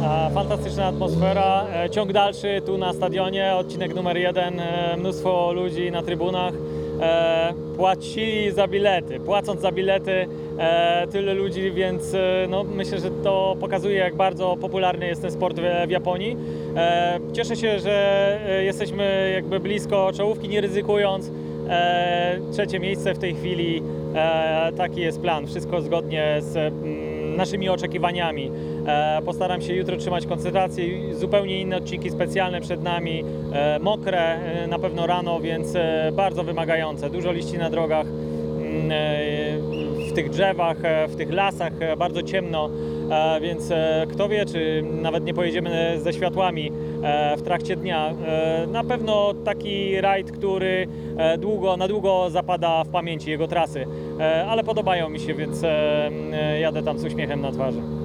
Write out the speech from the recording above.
Fantastyczna atmosfera, ciąg dalszy tu na stadionie, odcinek numer 1, mnóstwo ludzi na trybunach, płacili za bilety, płacąc za bilety tyle ludzi, więc no, myślę, że to pokazuje, jak bardzo popularny jest ten sport w Japonii. Cieszę się, że jesteśmy jakby blisko czołówki, nie ryzykując. Trzecie miejsce w tej chwili, taki jest plan, wszystko zgodnie z naszymi oczekiwaniami. Postaram się jutro trzymać koncentrację, zupełnie inne odcinki specjalne przed nami, mokre na pewno rano, więc bardzo wymagające, dużo liści na drogach, w tych drzewach, w tych lasach bardzo ciemno, więc kto wie, czy nawet nie pojedziemy ze światłami w trakcie dnia. Na pewno taki rajd, który na długo zapada w pamięci, jego trasy, ale podobają mi się, więc jadę tam z uśmiechem na twarzy.